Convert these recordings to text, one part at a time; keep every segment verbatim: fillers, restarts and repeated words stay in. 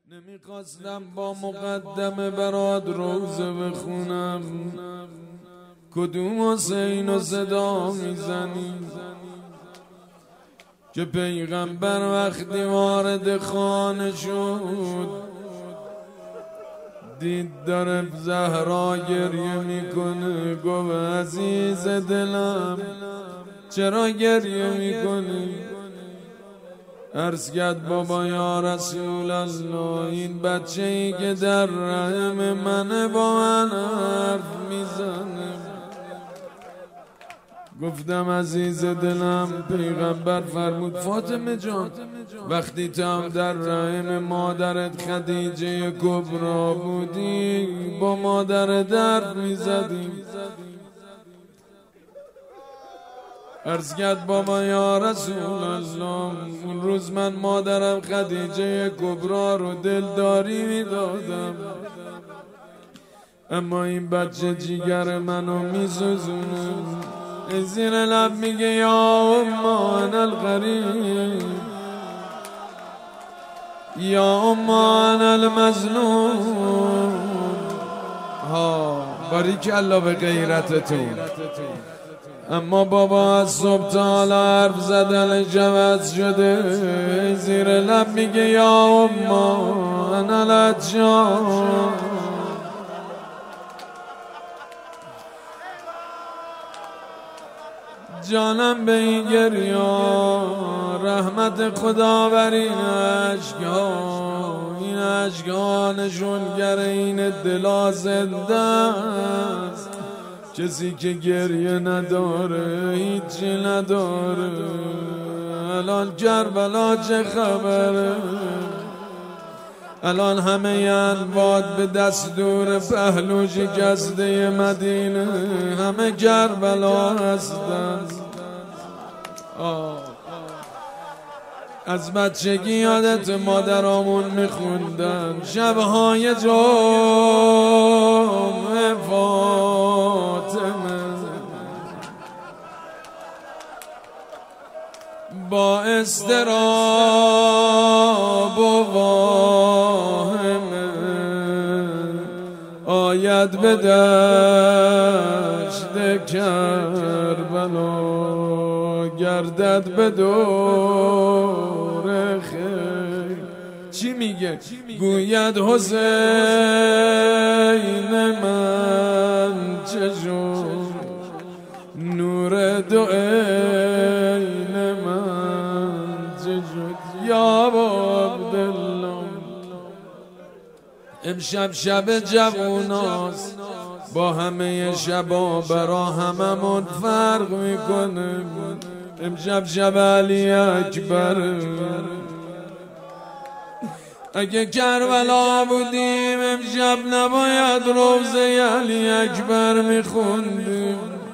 نمیخواستم با مقدمه برات روزه بخونم، کدوم حسین و صدا میزنی که پیغمبر وقتی وارد خانه شد دید داره زهرا گریه میکنه. گفت عزیز دلم چرا گریه میکنی؟ عرض کرد بابا یا رسول الله این بچه ای که در رحم منه با من حرف میزنه. گفتم عزیز دلم پیغمبر فرمود فاطمه جان وقتی تو هم در رحم مادرت خدیجه کبرا بودی با مادرت حرف میزدی. عرض کرد بابا یا رسول الله اون روز من مادرم خدیجه کبرا رو دلداری میدادم، اما این بچه جیگر منو میسوزونه. زیر لب میگه یا امان الغریب یا امان المظلوم. ها باریکالله به غیرتتون. اما بابا از صبح تا حالا حرف زدنش عوض شده. زیر لب میگه یا امان الاتشان. جانم به این گریا رحمت خدا بر این اشکان. این اشکان نشونگر این دلا زنده است. کسی که گریه نداره هیچی نداره. الان کربلا چه خبره؟ الان همه انباد به دستور پهلو شکسته مدینه همه کربلا هستن. از بچگی یادت مادرامون میخوندن شبهای جمعه فاطمه با اضطراب و واهمه آید به دشت کربلا گردد به دور خیر. چی میگه؟ گوید حسین من چه جون نور دو عین من چه جون یا عبدالله. امشب شب جووناست با همه شبا برا هممون فرق میکنه. امشب شب علی اکبر. اگه کربلا بودیم امشب نباید روزه علی اکبر میخوندیم.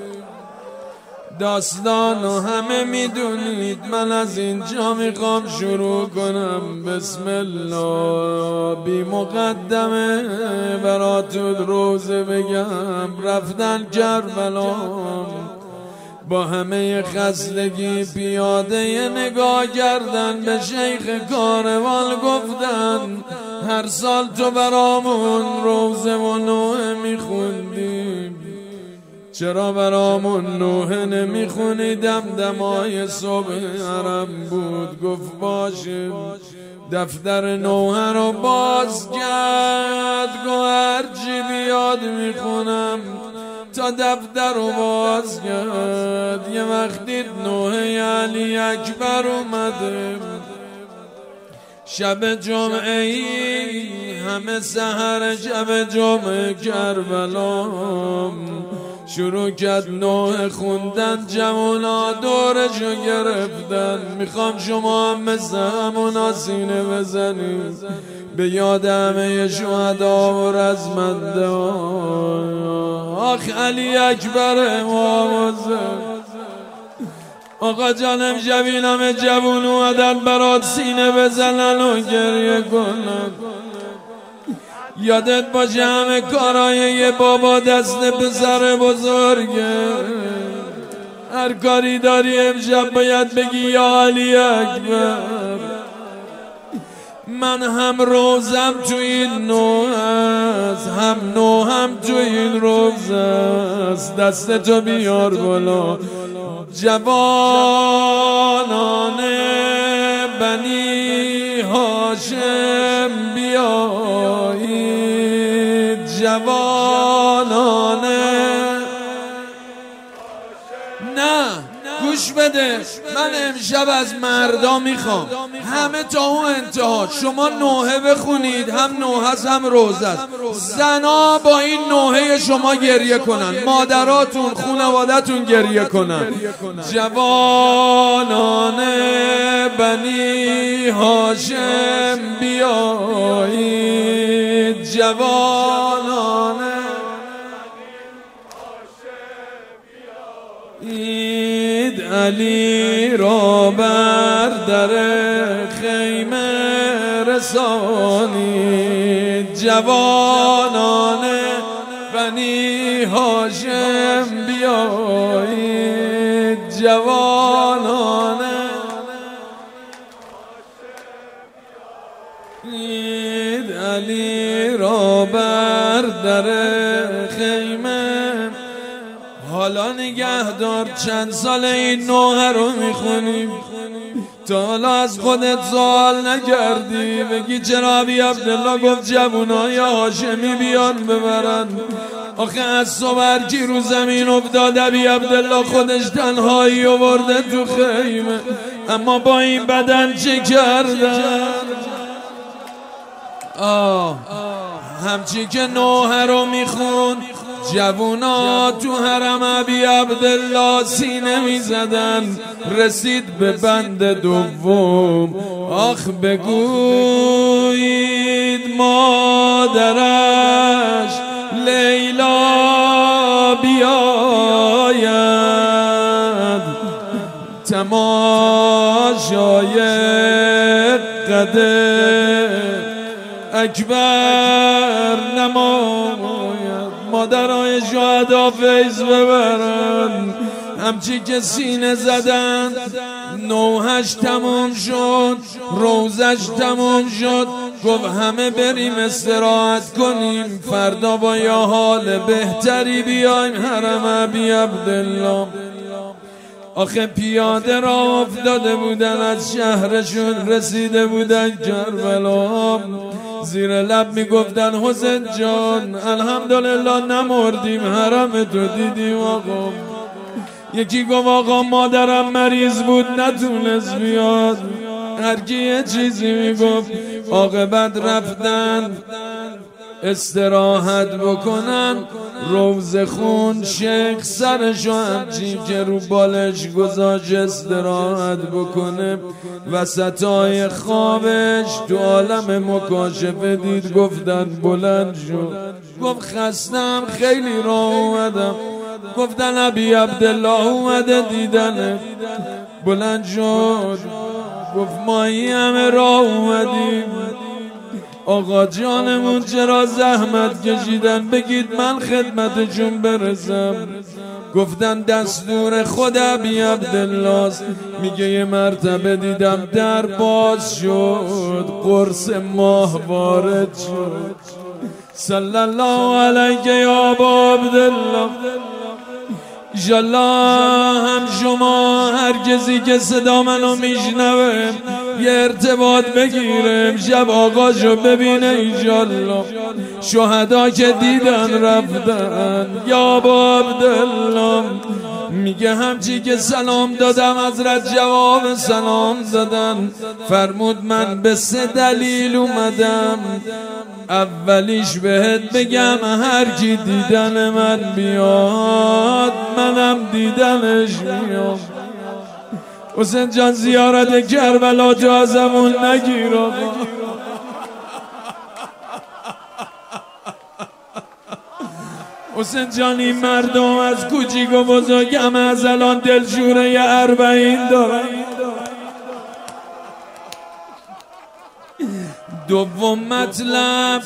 داستانو همه میدونید، من از اینجا میخوام شروع کنم. بسم الله. بی مقدمه براتون روزه بگم. رفتن کربلا با همه خستگی پیاده نگاه کردن به شیخ کاروان گفتن هر سال تو برامون روزه و نوحه میخوندیم، چرا برامون نوحه نمیخونی؟ دمدمای صبح حرم بود. گفت باشه. دفتر نوحه رو باز کرد. گفت هرچی بیاد میخونم. تا دفتر رو باز کرد یه وقتی نوحه علی اکبر اومده. شب جمعه ای همه سحر شب جمعه کربلا شروع کرد نوحه خوندن. جوانا دورشو گرفتن. میخوام شما هم مثل همونا سینه بزنید به یاد همه شهدا و رزمنده. آخ علی اکبر موازه. آقا جانم جوین همه جوون اومدن برات سینه بزنن و گریه کنن. یادت باشه همه کارای یه بابا دست پسر بزرگه. هر کاری داری امشب باید بگی یا علی اکبر. من هم روزم تو این نوح است، هم نوح هم تو این روز است. دست تو بیار بالا جوانان بنی هاشم بیایید، جوانان نه گوش بده، من امشب از مردا میخوام همه تا اون انتها شما نوحه بخونید، هم نوحه است هم روزه است. زنا با این نوحه شما گریه کنن، مادراتون خانوادتون گریه کنن. جوانان بنی هاشم بیایید، جوانان اید علی را بر در خیمه رسانید، جوانان بنی هاشم بیایید، جوانان اید علی را بر در خیمه. حالا نگهدار چند سال این نوحه رو میخونیم، تا حالا از خودت سوال نکردی بگی چرا ابی عبدالله گفت جوانای هاشمی بیان ببرن؟ آخه از صبح کی رو زمین افتاد ابی عبدالله خودش تنهایی آورده تو خیمه، اما با این بدن چه کردن؟ آه همچی که نوحه رو میخون جوونا تو حرم ابی عبدالله سینه میزدن، رسید به بند دوم. آخ بگویید مادرش لیلا بیاید، تماشای قد اکبر نماید، مادرای شهدا فیض ببرن. همچی که سینه زدن نوحش تموم شد، روزش تموم شد، گفت همه بریم استراحت کنیم، فردا با یه حال بهتری بیایم حرم ابی عبدالله. آخه پیاده را افتاده بودن، از شهرشون رسیده بودن کربلا، زیر لب میگفتن حسین جان الحمدلله نمردیم، حرم تو دیدیم. آقا یکی گفت آقا مادرم مریض بود نتونست بیاد، هرکی یه چیزی میگفت. عاقبت رفتن استراحت بکنن، روزه خون شیخ سرشو همچین که رو بالش گذاشت استراحت بکنه، وسطای خوابش تو عالم مکاشفه دید، گفتن بلند شد، گفت خستم خیلی راه اومدم، گفتن ابی عبدالله اومده دیدنه. بلند شد گفت ما این همه راه اومدیم، آقا جانمون چرا زحمت کشیدن، بگید من خدمتشون برسم. گفتن دستور خود ابی عبدالله است، میگه یه مرتبه دیدم در باز شد، قرص ماه وارد شد. صلی الله علیک یا ابا عبدالله. ایشالله هم شما هر کسی که صدا منو میشنوه یه ارتباط بگیره، شب آقاشو ببینه. ایشالله شهدا که دیدن رفتن. یا ابا عبدالله میگه همچی که سلام دادم حضرت جواب سلام دادن، فرمود من به سه دلیل اومدم، اولیش بهت بگم هر کی دیدن من بیاد منم دیدنش میام. حسین جان زیارت کربلا تو ازمون نگیر آقا. حسین جان این مردم از کوچیک و بزرگ همه از الان دلشوره یه اربعین دارن. دوم مطلب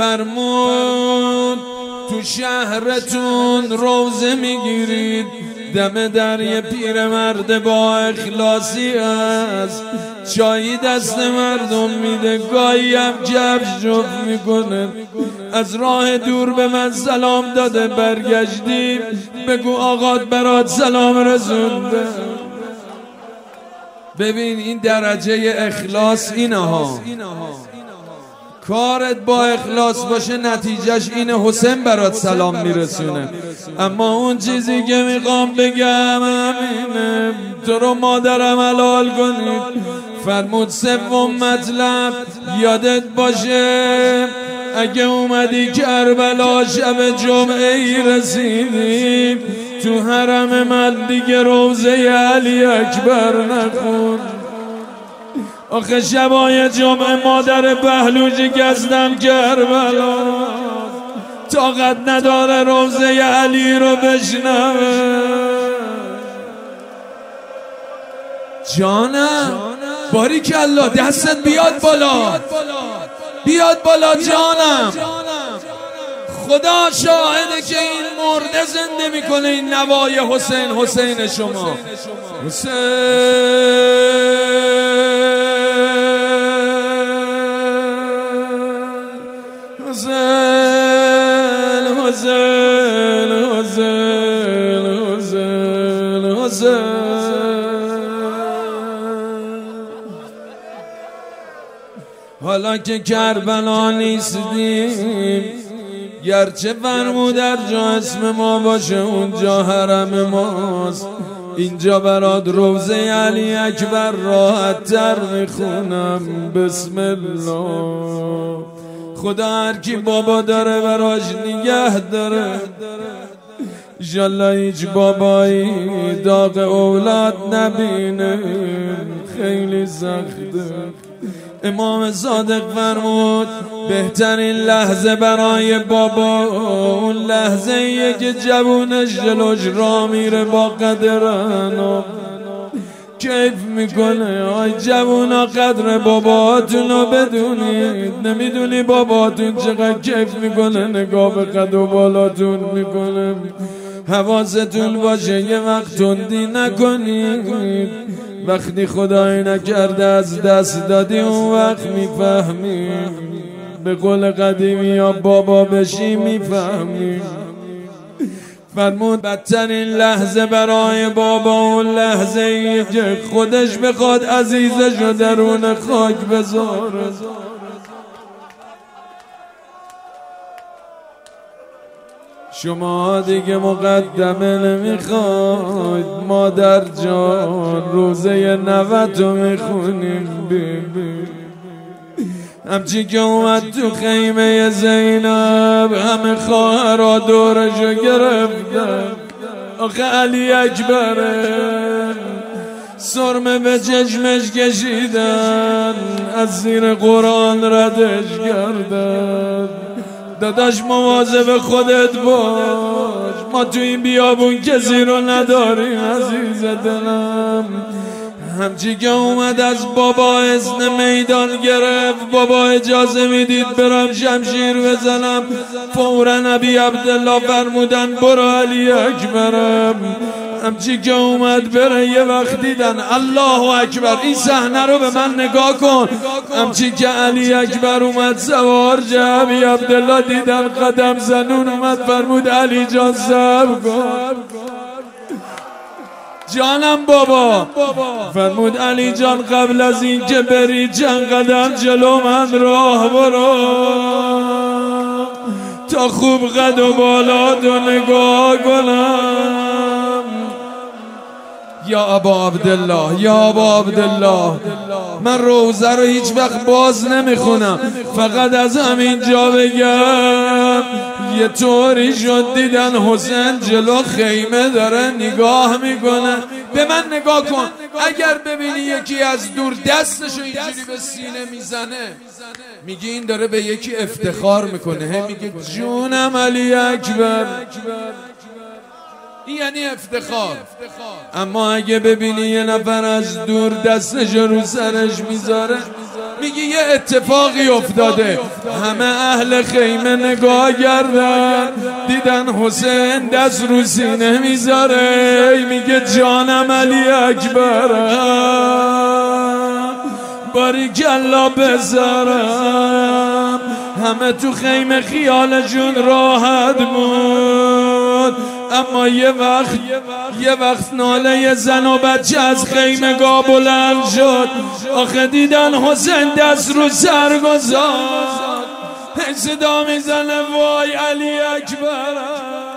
فرمود تو شهرتون روزه میگیرید، دم در یه پیرمرد با اخلاصی است، چایی دست مردم میده، گاهی هم کفش جفت میکنه. از راه دور به من سلام داده، برگشتیم بگو آقات برات سلام رسونده. ببین این درجه اخلاص اینه ها، کارت با اخلاص باشه نتیجهش اینه حسین برات سلام میرسونه. اما اون چیزی که میخوام بگم همینه، تو رو مادرم حلال کنید. فرمود سوم مطلب یادت باشه، اگه اومدی کربلا شب جمعه ای رسیدی، تو حرم من دیگه روزه علی اکبر نخون. آخه شبای جمعه مادر بهلوجی گزدم کربلا، طاقت نداره روزه علی رو بشنوه. جانم باریکالله، دستت بیاد بالا، بیاد بالا جانم. خدا شاهده که این مرده زنده میکنه، این نوای حسین، حسین شما حسین حسین حسین حسین حسین حسین. حالا که کربلا نیستیم، گرچه فرمود در جا اسم ما باشه اونجا حرم ماست، اینجا برات روزه علی اکبر راحت تر میخونم. بسم الله. خدا هر کی بابا داره براش نگه داره. انشالله هیچ بابایی داغ اولاد نبینه، خیلی سخته. امام صادق فرمود بهترین لحظه برای بابا اون لحظه ایه که جوونش جلوش را میره با قدرانو کیف میکنه. آی جوونا قدر باباتونو بدونید، نمیدونی باباتون چقدر کیف میکنه، نگاه به قد و بالاتون میکنه. حواستون باشه یه وقت تندی نکنید، وقتی خدای نکرده از دست دادی اون وقت میفهمی. به قول قدیمی ها بابا بشی میفهمی. فرمود بدترین لحظه برای بابا اون لحظه ای که خودش بخواد عزیزش رو درون خاک بذاره. شما دیگه مقدمه نمیخواید مادر جان، روزه نوتو میخونیم. ببین همچی که اومد تو خیمه زینب همه خواهرها دورشو گرفتن. آخه علی اکبره سرمه به چشمش کشیدن، از زیر قرآن ردش کردن. داداش مواظب خودت باش، ما تو این بیابون کسی رو نداریم عزیز دلم. همچی که اومد از بابا اذن میدان گرفت، بابا اجازه میدید برم شمشیر بزنم؟ فورا نبی عبدالله فرمودن برو علی اکبرم. همچی که اومد بره یه وقت دیدن الله اکبر. این صحنه رو به من نگاه کن. همچی که علی اکبر اومد سوار جبی عبدالله دیدن قدم زنون اومد، فرمود علی جان صبر کن جانم بابا. فرمود علی جان قبل از این که بری چند قدم جلو من راه برو تا خوب قد و بالا تو نگاه کنم. یا ابا عبدالله، یا ابا عبدالله، من روزه رو هیچ وقت باز نمیخونم، فقط از همین جا بگم یه طوری شد دیدن حسین جلو خیمه داره نگاه میکنه. به من نگاه کن، اگر ببینی یکی از دور دستشو اینجوری به سینه میزنه میگی این داره به یکی افتخار میکنه، هم میگه جونم علی اکبر، این یعنی افتخار. اما اگه ببینی یه نفر از دور دستش رو سرش میذاره میگه یه اتفاقی افتاده، همه اهل خیمه نگاه کردن دیدن حسین دست رو سینه میذاره، میگه جانم علی اکبرم باریکالله بذارم. همه تو خیمه خیالشون راحت بود، اما یه وقت یه وقت ناله زن و بچه از خیمگاه بلند شد. آخه دیدن حسین دست رو سر گذاشت، صدا میزنه وای علی اکبرم.